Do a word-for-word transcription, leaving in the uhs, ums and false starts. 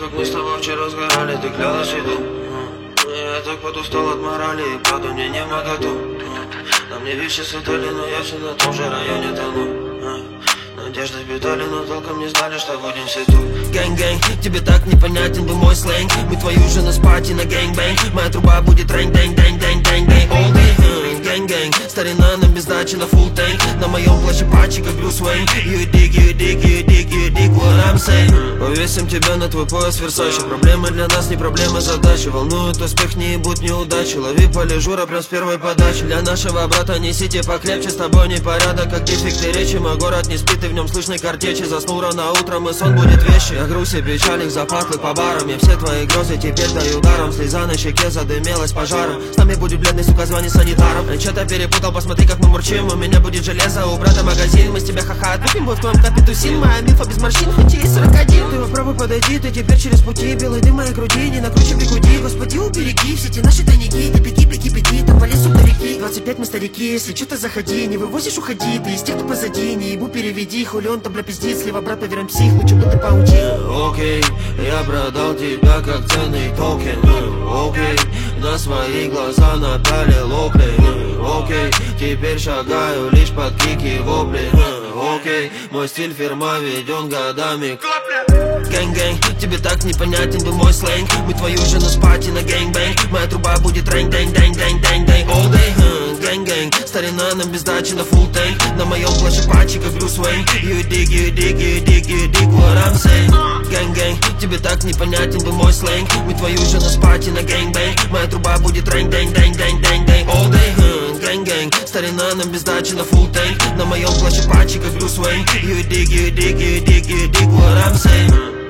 как мы с тобой вчера сгорали, ты клялась в еду. Я так подустал от морали, и правда мне не моготу. На мне вещи светали, но я все на том же районе тону. Надежды питали, но толком не знали, что будем все тут. Гэнг-гэнг, тебе так непонятен был мой сленг. Мы твою же на спати на гэнг-бэнг. Моя труба будет рэнг-дэнг-дэнг-дэнг-дэнг-дэнг. All day, гэнг-гэнг, старина нам без дачи на фулл тэнк. На моем плащи патчи, как Брюс Уэйн. You dig, you dig, you dig, you dig what I'm saying. Повесим тебя на твой пояс Версачи. Проблемы для нас не проблемы, задачи. Волнует успех, не будь неудачи. Лови полежура прям с первой подачи. Для нашего брата несите покрепче. С тобой непорядок, как дефекты речи. Мой город не спит, и в нем слышны картечи. Заснул рано утром, и сон будет вещи. Я грусть и печаль, их запахлы по барам. Я все твои грозы теперь даю даром. Слеза на щеке задымелась пожаром. С нами будет бледный, сука, звони санитаром. Что-то перепутал, посмотри, как мы мурчим. У меня будет железо, у брата магазин. Мы с тебя ха-ха отвыкнем, вот в твоем капе тусим. Моя мифа без морщин, хоть и сорок один. Ты попробуй подойди, ты теперь через пути. Белый дым моей груди, не накручи прикуди. Господи, убереги все эти наши тайники. Не беги, беги, беги, там по лесу вдалеки. Двадцать пять мы старики, если что-то заходи. Не вывозишь, уходи, ты из тех, кто позади. Не ебу, переведи, хули он там бля пиздит. Слева брат, поверим псих, лучше бы ты поучил. Окей, я продал тебя как ценный токен. Окей, на свои глаза напали лопли. Окей, теперь шагаю лишь под крики вопли. Окей, мой стиль фирма веден годами. Гэнг-гэнг, тебе так непонятен был мой сленг. Мы твою же на спати на гэнг-бэнг. Моя труба будет рэнг-дэнг-дэнг-дэнг-дэнг-дэнг. All day, гэнг-гэнг, старина нам без дачи на фулл тэнк. На моем плащи патчи, как Брюс Уэйн. You dig, you dig, you dig, you dig what I'm saying. Гэнг-гэнг, тебе так непонятен был мой сленг. Мы твою же на спати на гэнг-бэнг. Моя труба будет рэнг-дэнг-дэнг-дэнг-дэнг-дэнг. All day, гэнг-гэнг, старина нам без дачи на фулл тэнк. На моем плащи патчи, как Брюс Уэйн. You dig, you dig, you dig, you dig what I'm saying.